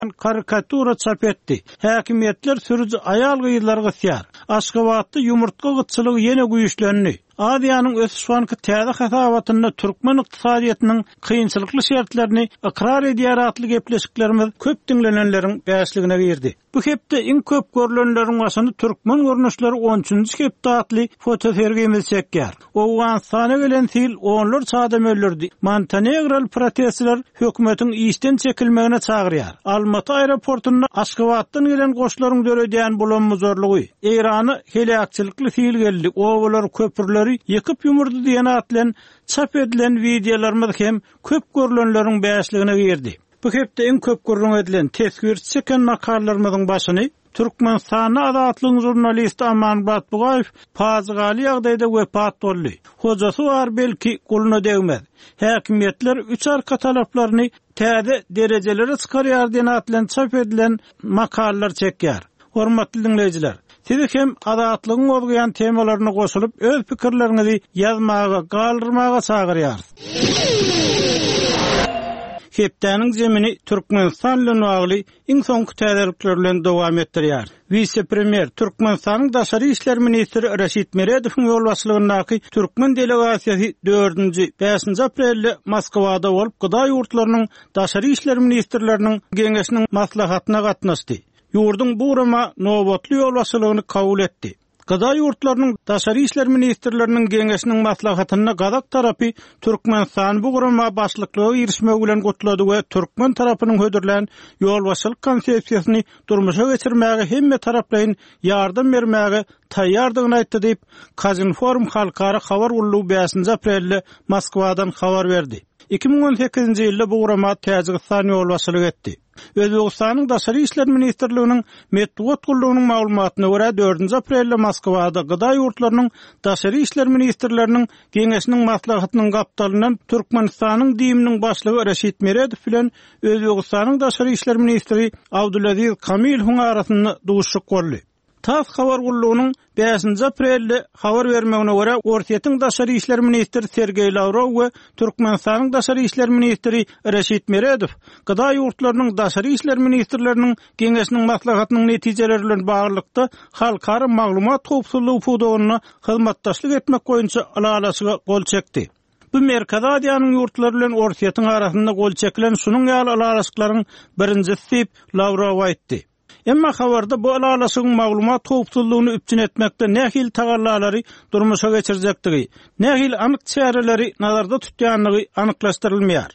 karikatura çap etdi. Häkimetler sürücü ayal gyýylarga syar. Aşgabatda yumurtga gytçylygy ýene güýçlendi. Adiýanyň ösüşwanky täze hasabatyna türkmen ykdysadyýatynyň kynçylykly şertlerini ikrar edýär atly gepleşiklerimiz köp dinlenenleriň bäşligine girdi. Bu hepde iň köp görülenleriň başynda türkmen görnüşleri 13-nji hepde atly fotosergimiz çekýär. Owganstana gelen sil onlar çadam öldürdi. Montenegral protestçiler hökümetiň işden çekilmegine çagyrýar. Almaty aeroportuna Aşgabatdan gelen goşlaryň döredýän bulanma zorlugy. Eýrany helakçylykly sil geldi. Owalar köpürleri yıkıp yumurdu diýen atlan çap edilen videolarymyz hem köp görülenleriň bäşligine girdi. Bu hepde en köp görülen edilen tesvir çeken makallarymyzyň başyny Türkmenistan adatlyň jurnalisti Aman Batbugayew pazygaly ýagdaýda wepat boldy. Hojasy bar belki guluna degmez. Häkimetler 3 arka talaplaryny täze derejelere çykarýar diýen atlan çap edilen makallar çekýär. Hormatly dinleýijiler, siz hem adatlygyň bolýan temalaryna goşulyp öz pikirleriňizi ýazmaga, galdyrmaga çagyrýarsyz. Hepdäniň jemini Türkmenistan bilen bagly iň soňky täzelikler bilen dowam etdirýär. Vice-premier Türkmenistanyň daşary işler ministri Reşit Meredowyň ýolbaşçylygyndaky türkmen delegasiýasy 4-nji 5-nji aprelde Moskwada bolup gyda ýurtlarynyň daşary işler ministrleriniň geňeşiniň maslahatyna gatnaşdy. Ýurdun bu urama nowatly ýolbaşçylygyny kabul etdi. Gyda ýurtlarynyň daşary işler ministrleriniň geňeşiniň maslahatyna gadak tarapy Türkmenistan bu urama başlyklygy girişmek bilen gutlady we türkmen tarapynyň hödürlen ýolbaşçylyk konsepsiýasyny durmuşa geçirmäge hemme taraplaryň ýardam bermäge taýýardygyny aýtdy diýip Kazinform halkara habar ullugy 5-nji aprelde Moskwadan habar berdi. 2018-nji ýylda bu urama Täjikistan ýolbaşçylyk etdi. Özbegistanyň daşary işler ministrliginiň Medwat gullugynyň maglumatyna görä 4-nji aprelde Moskwada gyda ýurtlarynyň daşary işler ministrleriniň geňeşiniň maslahatynyň gapdalyndan Türkmenistanyň diýiminiň başlygy Reşit Meredow bilen Özbegistanyň daşary işler ministri Abdulaziz Kamilov arasynda duşuk boldy. Tas habar gullugynyň 5-nji aprelde habar bermegine görä Ortiýetiň daşary işler ministri Sergey Lavrov we Türkmenistanyň daşary işler ministri Reşit Meredow gyda ýurtlarynyň daşary işler ministrleriniň geňeşiniň maslahatynyň netijeleri bilen baglykda halkara maglumat howpsuzlygy pudogyna hyzmatdaşlyk etmek boýunça alalaşyga gol çekdi. Bu Merkez Aziýanyň ýurtlary bilen Ortiýetiň arasynda gol çekilen şunuň ýaly alalaşyklaryň birinjisi diýip Lavrov aýtdy. Emma habarda bu alalaşygyň maglumat howpsuzlygyny üpçün etmekde nähil tagallalary durmuşa geçirjekdigi, nähil anyk çäreleri nazarda tutýanlygy anyklaşdyrylmaýar.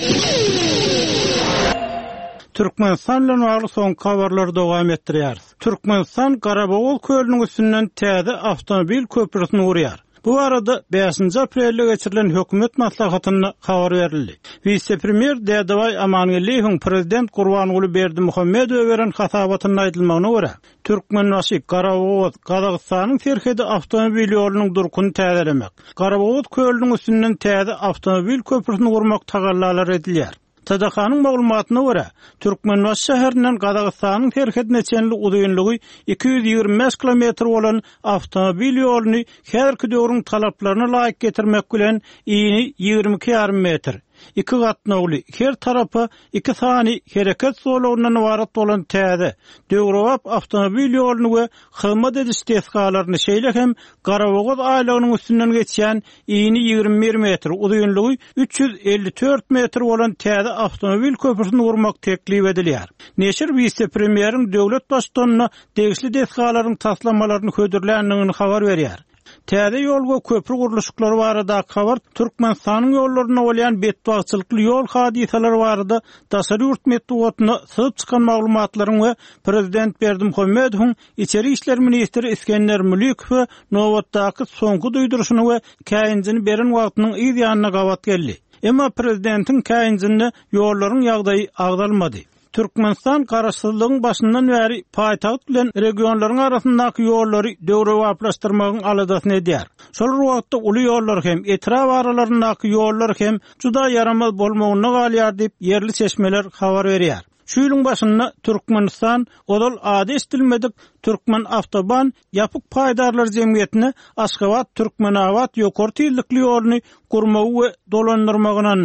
Türkmenistan bilen bagly soňky habarlar dowam etdirýär. Türkmenistan Garabogul kölüniň üstünden täze awtomobil köprüsini urýar. Bu arada 5-nji aprelde geçirilen hökümet maslahatyna habar berildi. Vice-premier Dädeway Amanyliýewiň prezident Gurbanuly Berdimuhammedow beren hasabatyna aýdylmagyna görä, Türkmenbaşy Garabog Gazagystanyň terhede awtomobil ýolunyň durkuny täzelemek, Garabog kölüniň üstünden täze awtomobil köprüsini urmak tagallalary edilýär. Tadakanyň maglumatyna görä, Türkmenbaşy şäherinden Gazagystanyň terhedine çenli uzunlygy 225 kilometr bolan awtomobil ýoluny häzirki döwrüň talaplaryna laýyk getirmek bilen iňi 22,5 metr. Iki gatnawly, her tarapy 2 sany hereket solawundan ibarat bolan täze, döwrewap awtomobil ýoluny we hyzmat ediş tesgalaryny şeýle hem Garabogaz aýlagynyň üstünden geçýän iňi 21 metr, uzunlygy 354 metr bolan täze awtomobil köprüsini urmak teklip edilýär. Neşir vice-premieriň döwlet başçylygyna degişli tesgalaryň taslamalaryny hödürländigini habar berýär. Täze ýol we köprü guruluşyklary barada habar Türkmenistanyň ýollaryna bolýan betbagçylykly ýol hadisalary barada daşary ýurt medeniýetine syp çykan maglumatlaryň we prezident Berdimuhammedowyň içeri işler ministri İskender Mülükow nowatdaky soňky duýduruşyny we käýinjini beren wagtynyň ýa-ýanyna gabat geldi. Emma prezidentiň käýinjini ýollaryň ýagdaýy agdalmady. Türkmenistan garaşsyzlygyň başyndan bäri paýtagat bilen regionlaryň arasyndaky ýollary döwrewaplaşdyrmagyň aladasyny edýär. Şol wagtda uly ýollar hem etraf aralaryndaky ýollar hem juda yaramaz bolmagyny galýar diýip yerli çeşmeler habar berýär. Şu ýylyň başynda Türkmenistan odal ady estilmedik Türkmen Avtoban ýapyk paýdarlar jemgyýetine Aşgabat Türkmenawat ýokary tezlikli ýoluny gurmagy we dolandyrmagyny andy.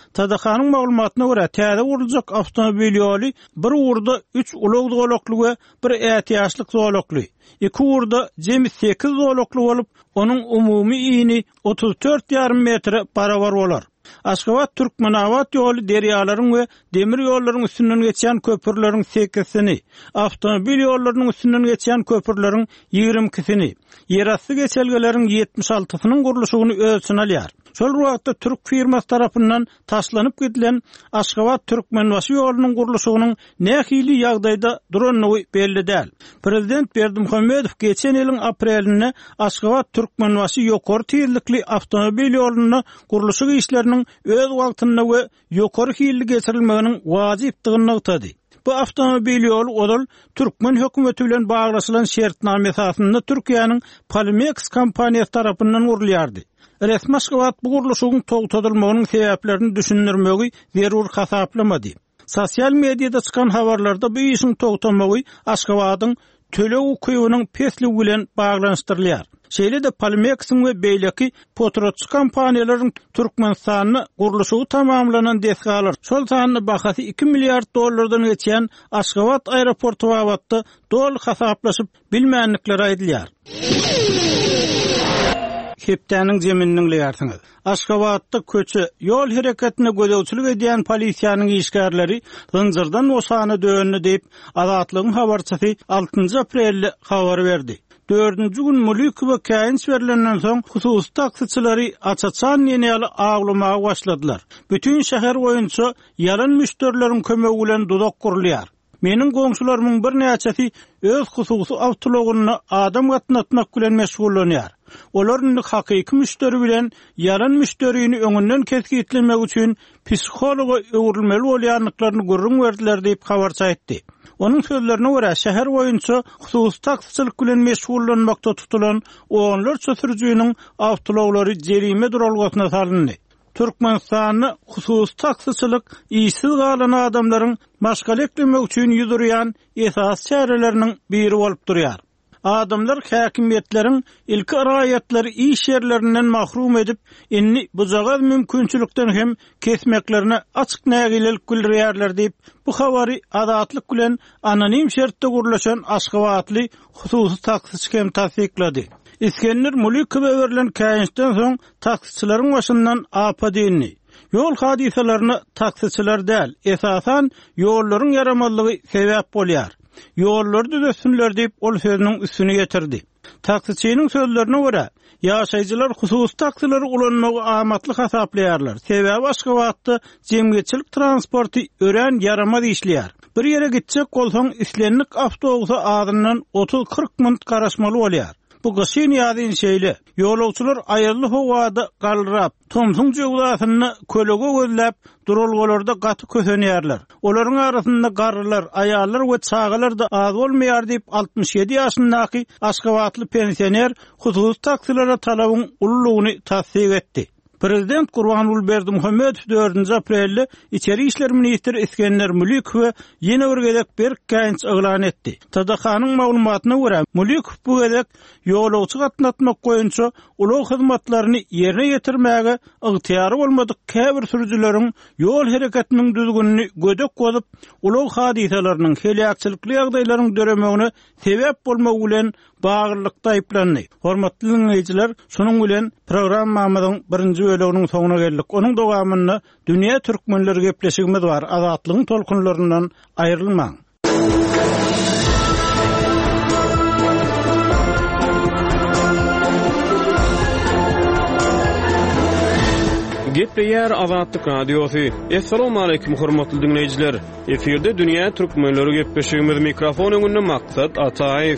TDH-nyň maglumatyna görä täze gurulajak awtomobil ýoly bir urda 3 ulug zolokly we bir ätiýaşlyk zolokly. Iki urda jemi 8 zolokly bolup, onuň umumy ýyny 34,5 metr barabar bolar. Aşgabat Türkmenawat ýoly derýalaryň we demir ýollaryň üstünden geçýän köpürleriň 8-sini, awtomobil ýollarynyň üstünden geçýän köpürleriň 22-sini, ýerasty geçelgeleriň 76-synyň gurulşygyny ölçüne alýar. Şol wagtda Türk firmasy tarapyndan taşlanyp gidilen Aşgabat Türkmenbaşy ýolunyň gurulşygynyň nähili ýagdaýda duranlygy belli däl. Prezident Berdimuhammedow geçen ýylyň aprelinde Aşgabat Türkmenbaşy ýokary tezlikli awtomobil ýolunyň gurulşy işleriniň öz wagtynda we ýokary hilli geçirilmeginiň wajypdygyny ýetdi. Bu awtomobil ýolu odal Türkmen hökümeti bilen baglaşylan şertname esasynda Türkiýanyň Polimex kompaniýasy tarapyndan gurulýardy. Resmi Aşgabat bu gurulşygyň togtadylmagynyň sebäplerini düşündirmegi zerur hasaplamadı. Sosial mediada çykan habarlarda bu işin togtamagy Aşgabatyň tölew ukybynyň pesligi bilen baglanşdyrylýar. Şeýle de Polymex'in we beýleki potrotçy kompaniýalaryň Türkmenistanyny gurulşygy tamamlanan desgalar. Şol sanyny bahasy 2 milliard dollardan geçýän Aşgabat aeroportu wagtda dol hasaplaşyp bilmänlikleri aýdylýar. Heptäniň jeminiň ýartyňyz. Aşgabatda köçe ýol hereketine gödäwçilik edýän polisiýanyň işgärleri zynjyrdan osany döwünni diýip Azatlygyň habarçysy 6 aprelde habar berdi. 4-nji gün mülk we käýinç berilenden soň hususy taksiçilary açaçan ýene-ýaly aglamaga başladylar. Bütün şäher boýunça ýalan müşterilerin kömegi bilen dudak gurulýar. Meniň goňşularynyň bir näçesi öz hususy awtologyny adam gatnatmak bilen meşgullanýar. Olaryň hakyky müşteri bilen ýalan müşterини öňünden kesgitlemek üçin psihologa öwrülmeli bolýanlyklaryny görüň berdiler diýip habarça etdi. Onun sözlerine göre şehir boyunca hususy taksiçilik bilen meşgullanmakda tutulan onlarca sürücünün awtologları jerime duralgasyna salyndy. Türkmenistany hususy taksiçilik işsiz galan adamlaryň maşgal etmek üçin ýüzürýän esas çäreleriniň biri bolup durýar. Adamlar häkimetleriň ilki raýatları iş yerlerinden mahrum edip, inni bujaga mümkinçilikden hem kesmeklerine açyk nägilelik bildirýärler diýip bu habary Azatlyk bilen anonim şertde gurulşan Aşgabatly hususy taksiçi hem tasdiklady. İskender Mulikowe berilen käýinçden soň taksiçilerin başyndan apadynny. Yol hadisalaryny taksiçiler däl, esasan ýollaryň yaramallygy sebäp bolýar. Ýolları düzessinler diýip ol sözüniň üstüne getirdi. Taksiçiniň sözlerine görä, ýaşaýjylar hususy taksilary ulanmagy amatly hasaplaýarlar. Sebäbi Aşgabatda jemgyýetçilik transporty örän yaramaz işleýär. Bir ýere gitjek bolsaň islenlik awtobusy adyndan 30-40 minut garaşmaly bolýar. Bu gysyn ýadyn şeýle. Ýolawçylar aýyrly howada galrap, tomsuň jogdasyny kölege gözläp duralgalarda gaty kösenýärler. Olaryň arasynda garrylar, aýallar we çagalar da az bolmaýar diýip 67 ýaşyndaky Aşgabatly pensioner hususy taksilere talabyň ululugyny tasdik etdi. Prezident Gurbanuly Berdimuhammedow 4 aprelde İçeri İşler Ministri İskender Mulikowe ýene bir gezek bir käýinç eglan etdi. TDH-nyň maglumatyna görä, Mulikow bu gezek ýolawçy gatnatmak goýunça ulug hyzmatlaryny ýerine ýetirmäge ygtyýary bolmadyk käbir sürüjileriň ýol hereketiniň düzgünini gödek gozup, ulug hadisalarynyň helakçylikli ýagdaýlaryň döremegine sebäp bolmagy bilen bagyrlykda aýplandy. Hormatly dinleýijiler, şonuň bilen programmamyzyň 1-nji bölüginiň soňuna geldik. Onuň dowamyny dünýä türkmenleri gepleşigimiz bar. Azatlygyň tolkunlaryndan aýrylmaň. Gepleýär Azatlyk radiosy. Assalamu alaykum hormatly dinleýijiler. Eferde dünýä türkmenleri gepleşigimiz mikrofon öňünde maksat Ataýew.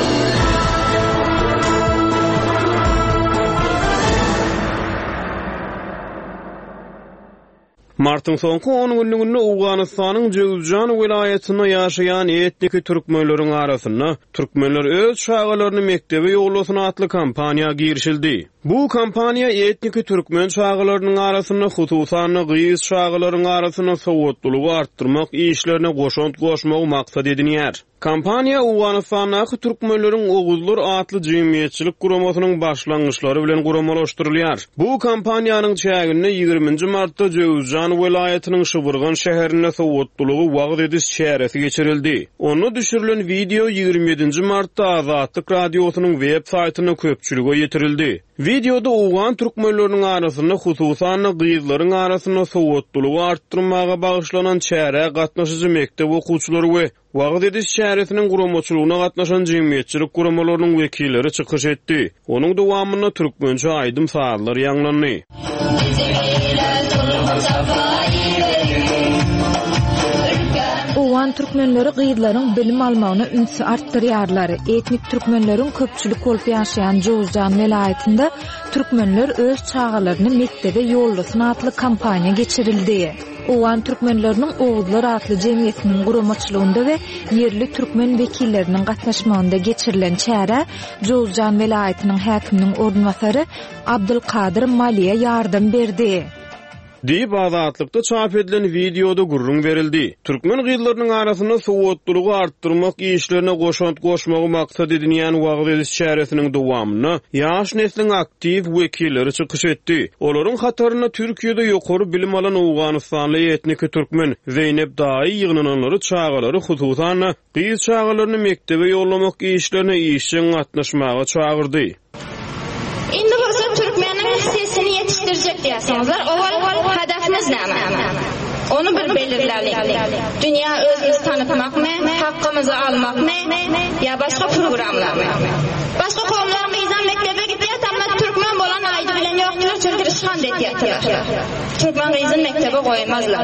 Martyň soňky 10 günlüğünde Awganystanyň Jowzjan vilayatyna ýaşaýan etniki türkmenleriň arasynda türkmenler öz şagalaryny mektebe ýoglasyna atly kampaniýa girişildi. Bu kampaniýa etniki türkmen şagalarynyň arasynda hususan gyýyş şagalarynyň arasynda sowatlygy artdyrmak işlerine goşmagy maksat edinýär. Kampaniýa Awganystanyň türkmenleriň Oguzlar atly jemgyýetçilik guramasynyň başlangyçlary bilen guramalaşdyrylýar. Bu kampaniýanyň çägini 20 martda Jowzjan Jowzjan welaýatynyň Şybrgan şäherine sowatlygy wagt edis şäheresi geçirildi. Onu düşürilen video 27 martda Azatlyk radiosynyň web saýtyna köpçülige ýetirildi. Videoda owgan türkmenläriniň arasynda hususan gyzlaryň arasynda sowatlygy artdyrmaga bagyşlanan çäre gatnaşyjy mektep okuwçylary we wagt edis şäheresiniň guramaçylygyna gatnaşan jemgyýetçilik guramalarynyň wekilleri çykyş etdi. Onuň dowamyna türkmençe aýdym saatlar ýanglandy. Owan türkmenleri gyzlaryň bilim almagyna ünsü artdyrýarlar. Etnik türkmenleriň köpçülik bolup ýaşaýan Jowzjan welaýatynda türkmenler öz çağalaryny mektebe ýollasyn atly kampaniýa geçirildi. Owan türkmenleriniň Owuzlar atly jemgyýetiniň guramaçylygynda we yerli türkmen wekilleriniň gatnaşmagynda geçirilen çäre Jowzjan welaýatynyň häkiminiň ornwasary Abdulkadir Maliýe ýardam berdi. Diýip Azatlykda çap edilen videoda gurrun berildi. Türkmen gyzlarynyň arasynda sowatlygy artdyrmak işlerine goşmagy maksat edilýän wagt edis şäheresiniň dowamyna ýaş nesliniň aktiv wekilleri çykyş etdi. Olaryň hataryna Türkiýede ýokary bilim alan Awganystanly etnik türkmen Zeynep Daý ýygnananlary çağalary hususan gyz çağalaryny mektebe ýollamak işlerine işçiň gatnaşmaga çağırdy. Indi bolsa türkmeniň sesini yetişdirjek diýäsiňizler. Owal hedefimiz näme? Onu bir belirledik. Dünya özümüzü tanıtmakmy, hakkımızı almakmy, ýa başga programlarmy? Başga kowmlar gyzan mektebe gidýär, amma türkmen bolan aýdy bilen ýokdur, çünki rüşhan diýýärler. Türkmen gyzyn mektebe goýmazlar.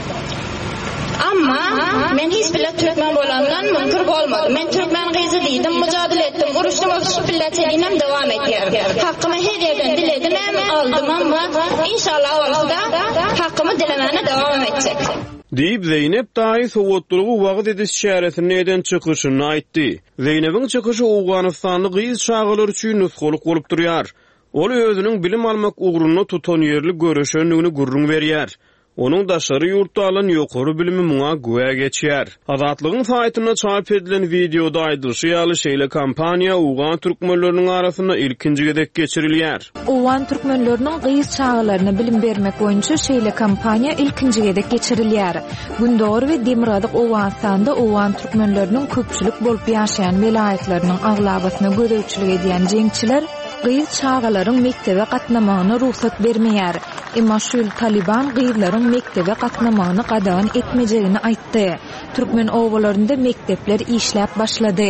Amma men hiç bile Türkmen bolandan mümkün bolmadı. Men Türkmen gyzy diýdim, mücadele etdim, uruşdum, şu pilletçiliğim dowam etýär. Hakkımı her yerden diledim, aldım ama inşallah orada hakkımı dilemene devam edecek. Diýip Zeynep Daý sowatlygy wagt edis şäheresine eden çykyşyny aýtdy. Zeynepiň çykyşy Awganystanly gyz çağalar üçin nusgalyk bolup durýar. Ol özüniň bilim almak ugruny tutan ýerli göreşenligini gurrun berýär. Onun daşary ýurtda alan ýokary bilimi muňa güwe geçýär. Azatlygyň saýtyna çap edilen videoda aýdylşy şeýle kampaniýa Awgan türkmenleriniň arasynda ilkinji gedek geçirilýär. Owan türkmenleriniň gyz çağalaryna bilim bermek boýunça şeýle kampaniýa ilkinji gedek geçirilýär. Gündor we Demirhazyk Owganstanda Owan türkmenleriniň köpçülik bolup ýaşaýan welaýatlarynyň aglabasyna görewçilik edýän jeňçiler gyz çağalaryň mektebe gatnamagyna ruhsat bermeýär. Emma şol Taliban gyzlaryň mektebe gatnamagyny gadagan etmejegini aýtdy. Türkmen owalarynda mektepler işläp başlady.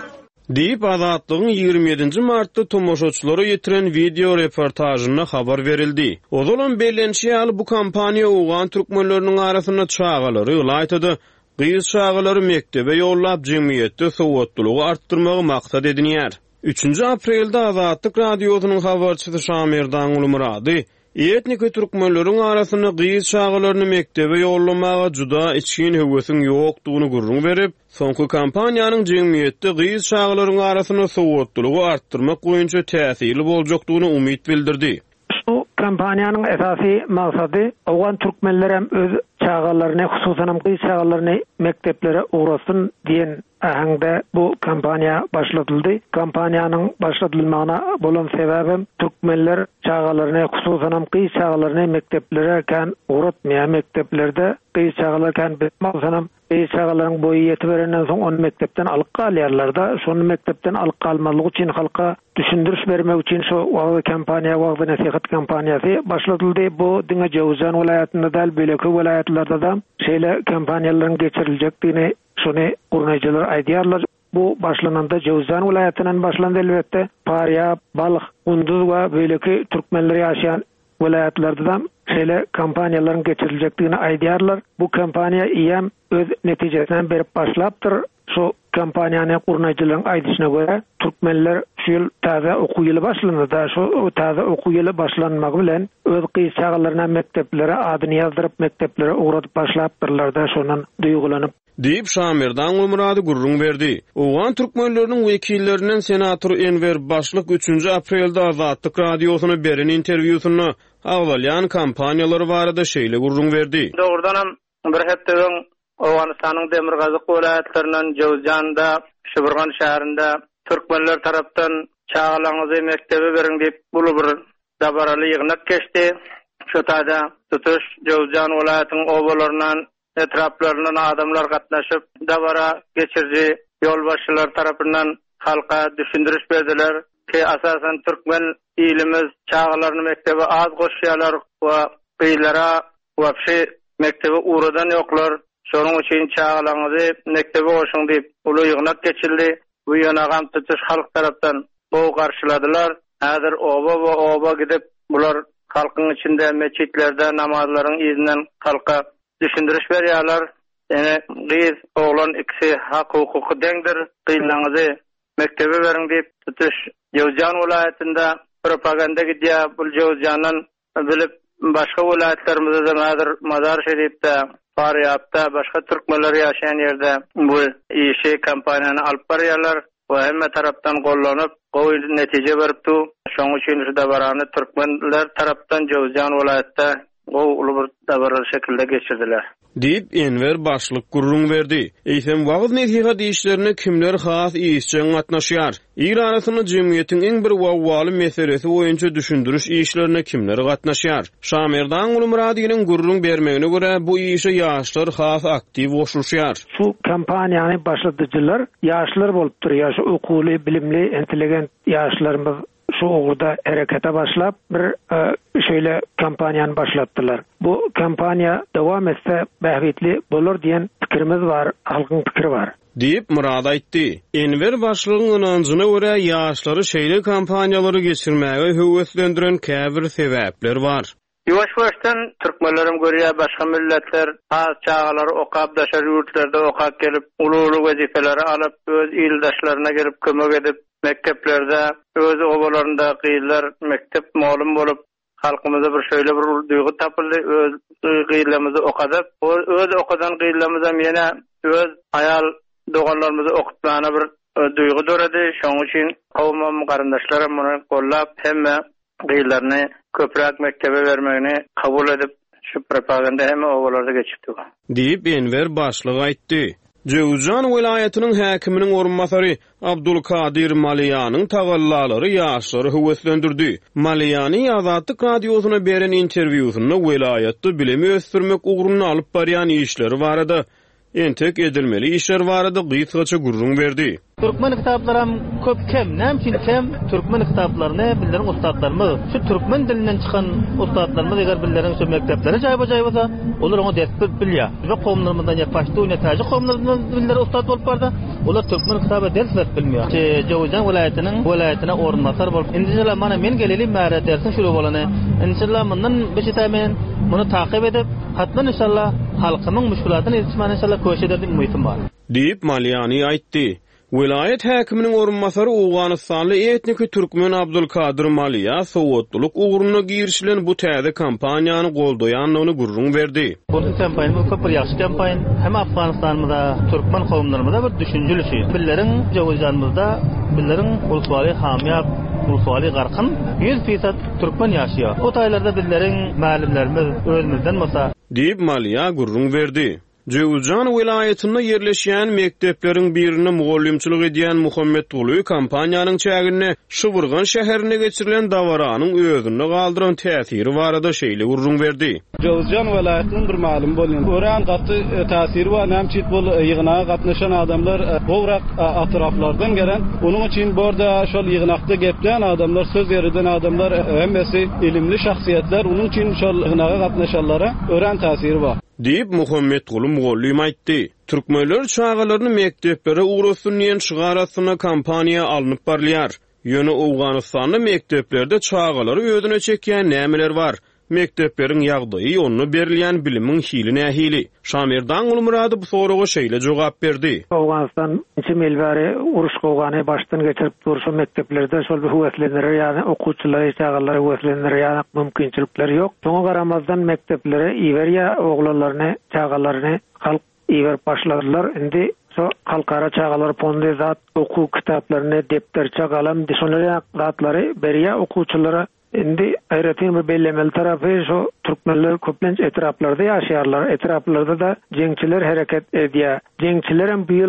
Diýip Azatlygyň 27 martda tomoşaçylara ýetiren video reportajyna habar berildi. Ozolan bellenşi bu kampaniýa Awgan türkmenleriniň arasynda çağalary ýylaýtdy. Gyz çağalary mektebe ýollap jemgyýetde sowatlygy artdyrmagy maksat edilýär. 3 aprelde Azatlyk radiosynyň habarçysy Şamir Dağulmurady etnik türkmenleriň arasynda gyz çağalaryny mektebe ýollamaga juda içkin hewesiň ýokdugyny gurrun berip, soňky kampaniýanyň jemgyýetde gyz çağalaryň arasynda sowatlygy artdyrmak boýunça täsirli boljakdygyny umyt bildirdi. Bu kampaniýanyň esasy maksady Awgan türkmenleri hem öz çağalaryny, hususan gyz çağalaryny mekteplere ugrasyn diýen ahangda bu kampaniýa başlatyldy. Kampaniýanyň başlatylmagyna bolan sebäbim türkmenler çağalaryny, hususan gyz çağalaryny mekteplere kan uratmaýan mekteplerde gyz çağalar kan bilmezsem gyz çağalaryň boýy ýetip berenden soň onu mektepden alyp galýarlar-da. Şonu mektepden alyp galmalyk üçin halka düşündürüş bermek üçin şu wagt kampaniýa, wagt nasihat kampaniýasy başlatyldy. Bu diňe Jowzjan welaýatynda da beleki welaýatlarda da şeýle kampaniýalaryň geçiriljakdygyny şonu gurnaýjylar aýdýarlar. Bu başlananda Jowzjan welaýatynyň başlandy elbetde. Paryýa, Balyk, Gunduz we beleki türkmenler ýaşaýan welaýatlarda da şeýle kampaniýalaryň geçiriljakdygyny aýdýarlar. Bu kampaniýa ýem öz netijesini berip başlapdyr. Şu kampaniýany gurnaýjylaryň aýdyşyna görä türkmenler şu taza okuw ýyly başlandy da şu taza okuw ýyly başlanmagy bilen öz gyz çağalaryna mekteplere adyny ýazdyryp mekteplere ugratyp başlapdyrlar da şondan duýgulanyp diýip Şamir Dağulmurady gurrun berdi. Awgan türkmenleriniň wekillerinden senator Enver Başlyk 3 aprelde Azatlyk radiosyna beren interwýusyny awalýan kampaniýalary barada şeýle gurrun berdi. Dogrudan bir hepdeň Awganystanyň Demirhazyk welaýatlarynyň Jowzjanda, Şybrgan şäherinde türkmenler tarapdan çağalaňyzy mektebe beriň diýip bulu bir dabaraly ýygnak geçdi. şu taýda tutuş Jowzjan welaýatynyň obalaryndan etraplaryndan adamlar gatnaşyp dabara geçirji ýolbaşçylar tarapyndan halka düşündiriş berdiler ki asasan türkmen ilimiz çağlaryny mektebe az goşýarlar we gyýlara wapşy mektebe uğradan ýoklar. Şonuň üçin çağlaryňyzy mektebe goşuň diýip uly ýygnak geçildi. Bu ýanagam tutuş halk tarapdan bu garşyladylar. Häzir oba gidip bular halkyň içinde meçitlerde namazlaryň izinden halka düşündiriş berýärler. Yani gyz oglan ikisi hak hukuky deňdir. Gyýlaňyzy mektebe beriň diýip tutuş Jowzjan welaýatynda propaganda gidýär. Bu Jowzjanyň bilip başga welaýatlaryňyzda häzir Mazar Şerifde, Faryapda, başga türkmenler ýaşaýan ýerde bu işi kampaniýany alyp barýarlar. Bu hemme tarapdan gollanyp, gowy netije beripdi. Şoň üçin şu dabarany türkmenler tarapdan Jowzjan welaýatda gowy uly bir dabarar şekilde geçirdiler. Diýip Enver başlyk gurrun berdi. Eýsem wagt netihat işlerine kimler has işçiň gatnaşýar? Ir arasyny jemgyýetiň iň bir wagwaly meselesi boýunça düşündiriş işlerine kimler gatnaşýar? Şamerdan Ulumradynyň gurrun bermegine görä bu işe ýaşlar has aktiv goşulýar. Şu kampaniýany başlatyjylar ýaşlar bolup durýar. Şu okuly, bilimli, intelligent ýaşlarymyz şu uğurda harekete başlap bir şöyle kampanyanı başlattılar. Bu kampanya devam etse behbetli bolur diyen fikrimiz var, halkın fikri var. Diýip murad aýtdy. Enver başlygynyň ynanjyna görä ýaşlary şeýle kampanýalary geçirmäge höwetlendiren käbir sebäpler bar. Ýuwaş-ýuwaşdan türkmenlerim görýär başga milletler az çağalary okap daşar ýurtlerde okap gelip uly wezifeleri alyp öz ildaşlaryna gelip kömek edip mekteplerde öz obalarynda gyýlar mektep malum bolup halkymyza bir şöyle bir duýgu tapyldy öz gyýlarymyzy okadyp öz okadan gyýlarymyza mene öz ayal doganlarymyzy okutmana bir duýgu döredi. Şoň üçin kawmam garandaşlarym muny gollap hemme gyýlaryny köprak mektebe vermegini kabul edip şu propaganda hemme obalarda geçipdi. Diýip Enver başlyk aýtdy. Jowzjan welaýatynyň häkiminiň orunmasary Abdulkadir Maliyanyň tagallary ýaşlary höwetlendirdi. Maliyany Azatlyk radiosyna beren interwýusyny welaýatda bilimi ösdürmek ugruny alyp barýan işleri barada, entek edilmeli işler barada gyýtgaça gurrun berdi. Türkmen kitaplarım köp kem, näme kem Türkmen kitaplaryny bildiren ustadlarymyz, şu türkmen dilinden çykan ustadlarymyz eger bildiren şu mekteplere jaýba-jaýbasa, olar onu ders bilýär. Şu gowmlarymyzdan ýaklaşdy, nätaýy gowmlarymyz bildiren ustad bolup barda, olar türkmen kitaba ders bilmiyor. Jowzjan welaýatyna orunmasar bolup, inşallah mana men gelelim märe dersin şuru bolany. İnşallah mundan beşitamen muny takyp edip, hatdan inşallah halkymyň müşkülatyny ýetişmän inşallah köşederdim umytym bar. Diýip Maliyany aýtdy. Vilayet häkiminiň orunmasary Owganystanly etniki türkmen Abdulkadir Maliya sowatlyk ugruny girişilen bu täze kampaniýany goldaýanlygyny gurrun berdi. Bu kampaniýa köp bir ýaxşy kampaniýa. Hem Afganistanymyzda, türkmen kowmlarymyzda bir düşünjeli şey. Billerin Jowzjanymyzda, billerin ulsuwary hamyap, ulsuwary garkyn 100% türkmen ýaşaýar. O taýlarda billerin mälimlerimiz özümizden bolsa diýip Maliya gurrun berdi. Jowzjan welaýatyna ýerleşýän mektepleriň birini mugallimçilik edýän Muhammed Uluý kampaniýanyň çägine Şybyrgan şäherine geçirilen dawaranyň özüne galdyran täsiri barada şeýle gurrun berdi. Jowzjan welaýatynyň bir malum bolýan ören gatty täsiri we näme bol ýygynaga gatnaşan adamlar gowrak atraflardan gelen. Onuň üçin borda şol ýygnakda geplen adamlar, söz ýeriden adamlar, hemmesi ilimli şahsiýetler. Onuň üçin şol ýygynaga gatnaşanlara ören täsiri bar. Diýip Muhammed Ulu mugallim aýtdy. Türkmenler çağalaryny mekteplere uğraşsyn diýen şygarasyna kampaniýa alınıp barýar. Ýöne Owganystanly mekteplerde çağalary özüne çekýän nämeler bar? Mektepleriň ýagdaýy ony berilýän bilimiň hili nähili. Şamerdan Ulumrady bu soraga şeýle jogap berdi. Owganystan içi melbäri uruş gowgany başdan geçirip durşy mekteplerde şol bir höwetlenler ýa-ni okuwçylary çağalary höwetlenler ýa-ni mümkinçilikler ýok. Şoňa garamazdan mekteplere iwerýä oglanlaryny, çağalaryny halk iwer başladylar. Indi so halkara çağalar fondy zat okuw kitaplaryny, depterçe galam, şonlara zatlary berýär okuwçylara. Indi aýratyn bir bellemeli tarapy şu türkmenler köplenç etraplarda ýaşaýarlar. Etraplarda da jeňçiler hereket edýär. Jeňçiler hem bu ýyl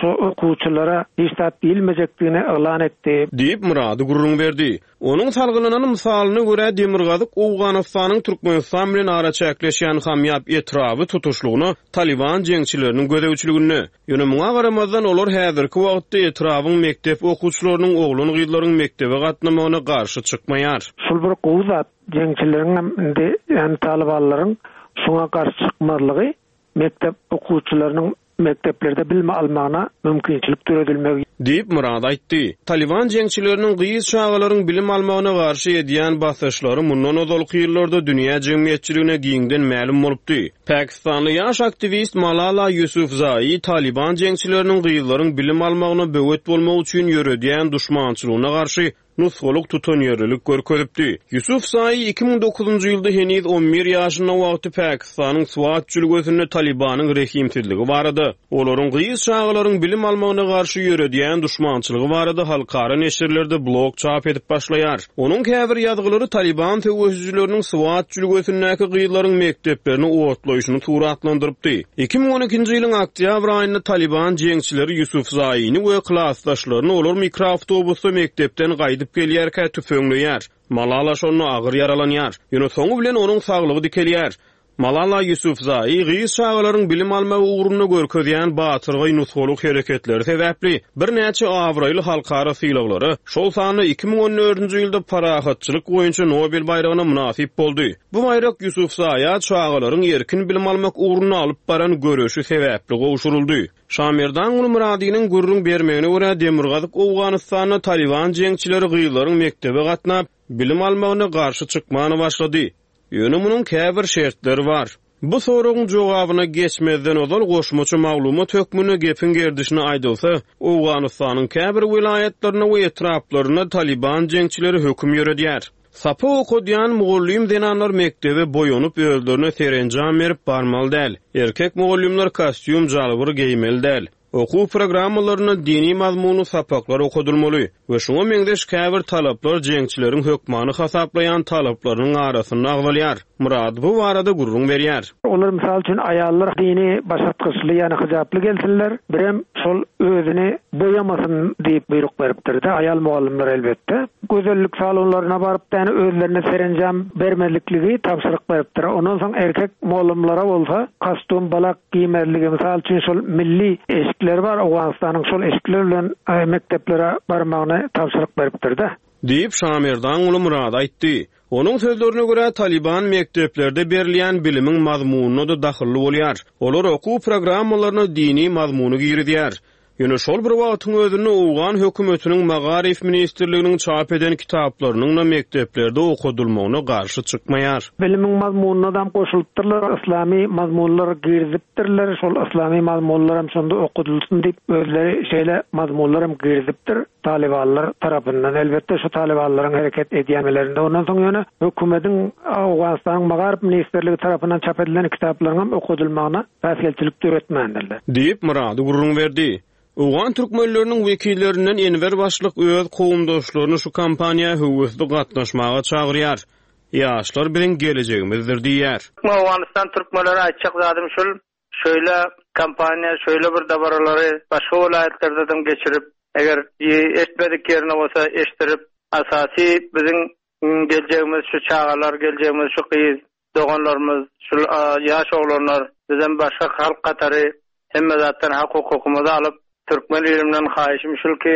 şu okuwçylara hiç tat bilmejekdigini elan etdi. Diýip Murady gurrun berdi. Onun salgylanan misalyna görä Demirgazyk Awganystanyň Türkmenistan bilen ara çäkleşýän hamýap etraby tutuşlugyny Taliban jeňçileriniň gödäwçiligini. Ýöne muňa garamazdan olar häzirki wagtda etrabyň mekdep okuwçylarynyň oglan gyýlaryň mektebe gatnamagyna garşy çykmaýar. Şol bir gowzat jeňçileriň ýani Talibanlaryň şoňa garşy çykmarlygy mektep okuwçylarynyň mekteplerde bilme almagyna mümkinçilik töredilmegi diýip Murad aýtdy. Taliban jeňçileriniň gyýyz çağalaryň bilim almagyna garşy edýän basyşlary mundan ozalky ýyllarda dünýä jemgyýetçiligine giňden ma'lum bolupdy. Pakistanly ýaş aktivist Malala Yousafzai Taliban jeňçileriniň gyýylaryň bilim almagyna böwet bolmak üçin ýöredýän duşmançylygyna garşy nusxoluk tutanýarlyk görkezipdi. Yousafzai 2009-njy ýylda heniz 11 ýaşyna wagty Pakistanyň Swat jülgösünde Talibanyň rehimsizligi barady. Olaryň gyýyz çağalaryň bilim almagyna garşy ýöredýän duşmançylygy barady halkara neşirlerde blog çap edip başlaýar. Onuň käbir ýazgylary Taliban töwüzçüleriniň Swat jülgösündäki gyýylaryň mekteplerini owatlaýyşyny suratlandyrypdy. 2012-nji ýylyň oktyabr aýynda Taliban jeňçileri Yousafzai'ni we klassdaşlaryny olar mikroawtobusda mektepden gaýdyp gelýärkä tüfeňleýär. Malala şonu agyr yaralanýar. Ýöne soňu bilen onuň saglygy dikelýär. Malala Yousafzai gyýyz çağalaryň bilim almagy uğruna görkezýän batyrgy nusxoluk hereketleri sebäpli bir näçe awraýly halkara sylaglary şol sany 2014-nji ýylda parahatçylyk boýunça Nobel bayragyna munasip boldy. Bu bayrak Yousafzai çağalaryň erkin bilim almak uğruna alyp baran görüşi sebäpli gowşuruldy. Şamerdan Muradynyň gurrun bermegine görä Demirgazyk Awganystanyň Taliban jeňçileri gyýylaryň mektebe gatnap bilim almagyna garşy çykmagyna başlady. Ýöne munyň käbir şertleri bar. Bu soragyň jogabyna geçmezden ozal goşmaçy maglumat hökmüne gepin gerdişini aýdylsa, Awganystanyň käbir wilayatlaryna we etraplaryna Taliban jeňçileri hökm ýöredýär. Sapa okudyan muğullim denanlar mektebe boyunup öldürüne serencan verip barmal däl. Erkek muğullimler kostyum jalbyr giýmeli däl. Okuw programmalaryny dini mazmuny sapaklar okudulmaly we şoňa meňdeş käbir talaplar jeňçileriň hökmany hasaplayan talaplarynyň arasyna agdalýar. Murad bu barada gurrun berýär. Olar misal üçin aýallar dini başatgyçly ýani hijaply gelsinler, birem şol özüni boýamasyn diýip buyruk beripdir-de aýal mugallimler elbetde. Gözellik salonlaryna baryp täne özlerine serenjam bermelikligi tapşyryk beripdir. Ondan soň erkek mugallimlara bolsa kostyum balak giýmerligi misal üçin şol milli eşikler bar, Awganystanyň şol eşikler bilen mekteplere barmagyny tapşyryk beripdir-de. Diýip Şamerdan Murad aýtdy. Onun sözlerine göre Taliban mekteplerde berilýän bilimiň mazmunyna da dahilli bolýar. Olar okuw programmalaryna dini mazmuny giýirdiýär. Ýöne şol bir wagtyň özünde Awgan hökümetiniň Magarif ministrliginiň çap eden kitaplarynyň da mekteplerde okudulmagyna garşy çykmaýar. Bilimiň mazmunyna da goşulypdyrlar, islami mazmunlar girizipdirler. Şol islami mazmunlar hem şonda okudulsun diýip özleri şeýle mazmunlar hem girizipdir. Talibanlar tarapyndan elbetde şu Talibanlaryň hereket edýänlerinde ondan soň ýöne hökümetiň Awganystanyň Magarif ministrligi tarapyndan çap edilen kitaplaryň hem okudulmagyna täsirçilik töretmändirler. Diýip Murady gurrun berdi. Awgan türkmenleriniň wekillerinden Enver başlyk öz kowumdaşlaryny şu kampaniýa höwüsli gatnaşmaga çagyrýar. Ýaşlar bilen gelejegimizdir diýär. Awganistan türkmenleri aýtjak zadym şol, şöyle kampaniýa, şöyle bir dabaralary başga vilayatlardan geçirip, eger etmedik ýerine bolsa eşdirip, asasy biziň geljegimiz şu çağalar, geljegimiz şu gyýyz doganlarymız, şu ýaş oglanlar, bizden başga halk gatary hemme zatdan hak hukukumuzy alyp türkmen ilimden haýyşym şulki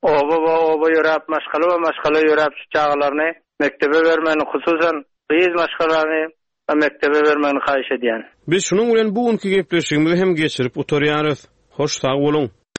oba ýörap maşgala ýörap şu çağalaryny mektebe bermeni, hususan gyýyz maşgalaryny mektebe bermeni haýyş edýän. Biz şunuň bilen bu günkü gepleşigimizi hem geçirip oturýarys. Hoş sag bolun.